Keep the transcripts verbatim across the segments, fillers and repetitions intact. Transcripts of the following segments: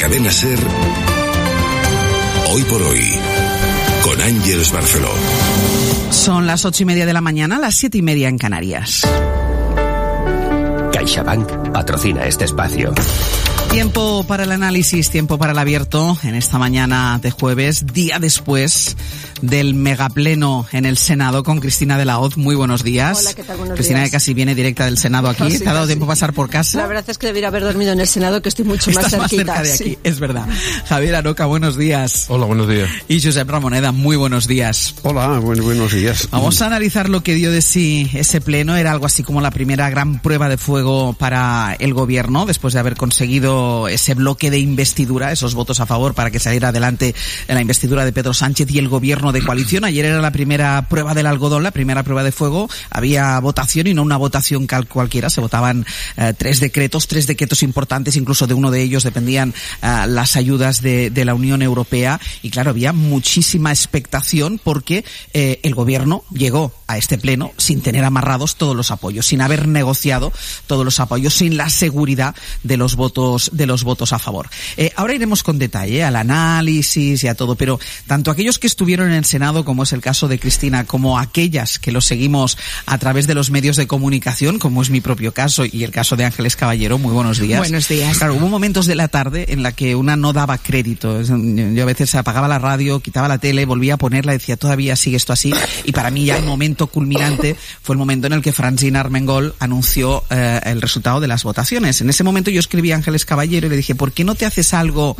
Cadena SER, Hoy por Hoy, con Ángeles Barceló. Son las ocho y media de la mañana, las siete y media en Canarias. CaixaBank patrocina este espacio. Tiempo para el análisis, tiempo para el abierto en esta mañana de jueves, día después del megapleno en el Senado con Cristina de la Hoz. Muy buenos días. Hola, ¿qué tal? Buenos Cristina, días. Que casi viene directa del Senado aquí. Casi, ¿Te ha dado casi. tiempo a pasar por casa? La verdad es que debería haber dormido en el Senado, que estoy mucho más Estás cerquita. más cerca de sí. aquí, es verdad. Javier Aroca, buenos días. Hola, buenos días. Y Josep Ramoneda, muy buenos días. Hola, buen, buenos días. Vamos a analizar lo que dio de sí ese pleno. Era algo así como la primera gran prueba de fuego para el gobierno, después de haber conseguido ese bloque de investidura, esos votos a favor para que saliera adelante en la investidura de Pedro Sánchez y el gobierno de coalición. Ayer era la primera prueba del algodón, la primera prueba de fuego. Había votación y no una votación cal cualquiera. Se votaban eh, tres decretos, tres decretos importantes. Incluso de uno de ellos dependían eh, las ayudas de, de la Unión Europea. Y claro, había muchísima expectación porque eh, el gobierno llegó a este pleno sin tener amarrados todos los apoyos, sin haber negociado todos los apoyos, sin la seguridad de los votos, de los votos a favor. Eh, ahora iremos con detalle al análisis y a todo, pero tanto aquellos que estuvieron en el Senado, como es el caso de Cristina, como aquellas que lo seguimos a través de los medios de comunicación, como es mi propio caso y el caso de Ángeles Caballero, muy buenos días. Buenos días. Claro, hubo momentos de la tarde en la que una no daba crédito. Yo a veces apagaba la radio, quitaba la tele, volvía a ponerla y decía, todavía sigue esto así. Y para mí ya el momento culminante fue el momento en el que Francina Armengol anunció eh, el resultado de las votaciones. En ese momento yo escribí a Ángeles Caballero y le dije, ¿por qué no te haces algo?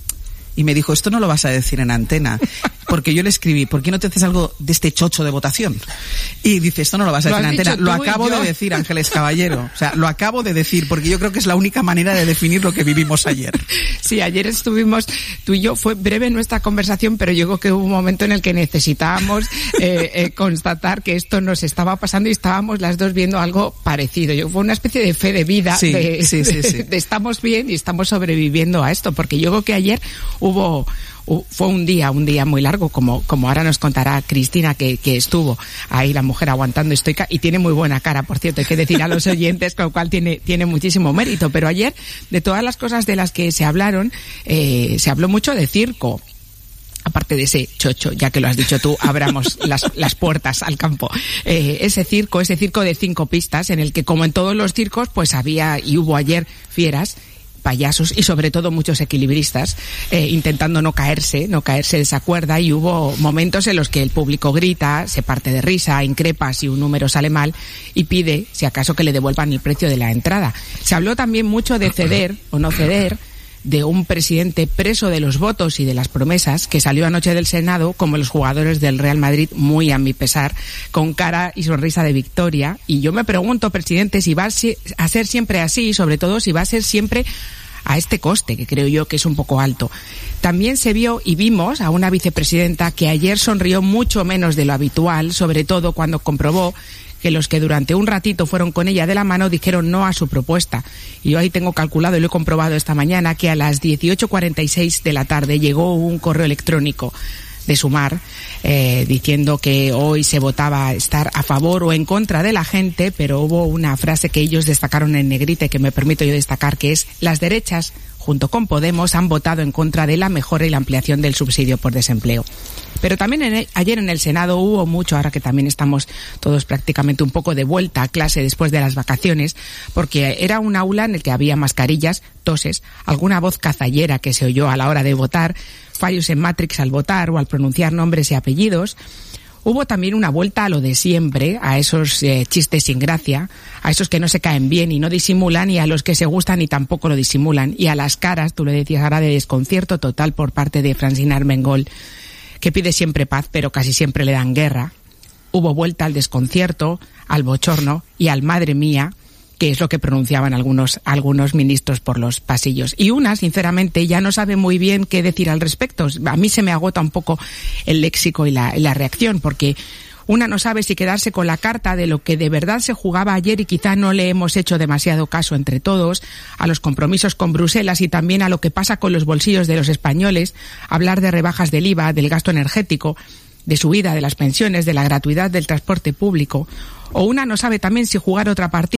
Y me dijo, esto no lo vas a decir en antena. Porque yo le escribí, ¿por qué no te haces algo de este chocho de votación? Y dice, esto no lo vas a decir en antena. Lo acabo de decir, Ángeles Caballero. O sea, lo acabo de decir, porque yo creo que es la única manera de definir lo que vivimos ayer. Sí, ayer estuvimos, tú y yo, fue breve nuestra conversación, pero yo creo que hubo un momento en el que necesitábamos eh, eh, constatar que esto nos estaba pasando y estábamos las dos viendo algo parecido. Yo, fue una especie de fe de vida, sí, de, sí, sí, de, sí. de estamos bien y estamos sobreviviendo a esto, porque yo creo que ayer hubo... fue un día, un día muy largo, como, como ahora nos contará Cristina, que, que estuvo ahí la mujer aguantando estoica, y tiene muy buena cara, por cierto, hay que decir a los oyentes, con lo cual tiene, tiene muchísimo mérito. Pero ayer, de todas las cosas de las que se hablaron, eh, se habló mucho de circo. Aparte de ese chocho, ya que lo has dicho tú, abramos las, las puertas al campo. Eh, ese circo, ese circo de cinco pistas, en el que, como en todos los circos, pues había y hubo ayer fieras, payasos y sobre todo muchos equilibristas eh, intentando no caerse, no caerse de esa cuerda, y hubo momentos en los que el público grita, se parte de risa, increpa si un número sale mal y pide, si acaso, que le devuelvan el precio de la entrada. Se habló también mucho de ceder o no ceder, de un presidente preso de los votos y de las promesas, que salió anoche del Senado, como los jugadores del Real Madrid, muy a mi pesar, con cara y sonrisa de victoria. Y yo me pregunto, presidente, si va a ser siempre así, y sobre todo si va a ser siempre a este coste, que creo yo que es un poco alto. También se vio y vimos a una vicepresidenta que ayer sonrió mucho menos de lo habitual, sobre todo cuando comprobó que los que durante un ratito fueron con ella de la mano dijeron no a su propuesta. Y yo ahí tengo calculado, y lo he comprobado esta mañana, que a las dieciocho cuarenta y seis de la tarde llegó un correo electrónico de Sumar eh, diciendo que hoy se votaba estar a favor o en contra de la gente, pero hubo una frase que ellos destacaron en negrita y que me permito yo destacar, que es: las derechas, junto con Podemos, han votado en contra de la mejora y la ampliación del subsidio por desempleo. Pero también en el, ayer en el Senado hubo mucho, ahora que también estamos todos prácticamente un poco de vuelta a clase después de las vacaciones, porque era un aula en el que había mascarillas, toses, alguna voz cazallera que se oyó a la hora de votar, fallos en Matrix al votar o al pronunciar nombres y apellidos. Hubo también una vuelta a lo de siempre, a esos eh, chistes sin gracia, a esos que no se caen bien y no disimulan, y a los que se gustan y tampoco lo disimulan, y a las caras, tú lo decías ahora, de desconcierto total por parte de Francina Armengol, que pide siempre paz, pero casi siempre le dan guerra. Hubo vuelta al desconcierto, al bochorno y al madre mía, que es lo que pronunciaban algunos algunos ministros por los pasillos. Y una, sinceramente, ya no sabe muy bien qué decir al respecto. A mí se me agota un poco el léxico y la, la reacción, porque una no sabe si quedarse con la carta de lo que de verdad se jugaba ayer, y quizá no le hemos hecho demasiado caso entre todos, a los compromisos con Bruselas y también a lo que pasa con los bolsillos de los españoles, hablar de rebajas del I V A, del gasto energético, de subida de las pensiones, de la gratuidad del transporte público. O una no sabe también si jugar otra partida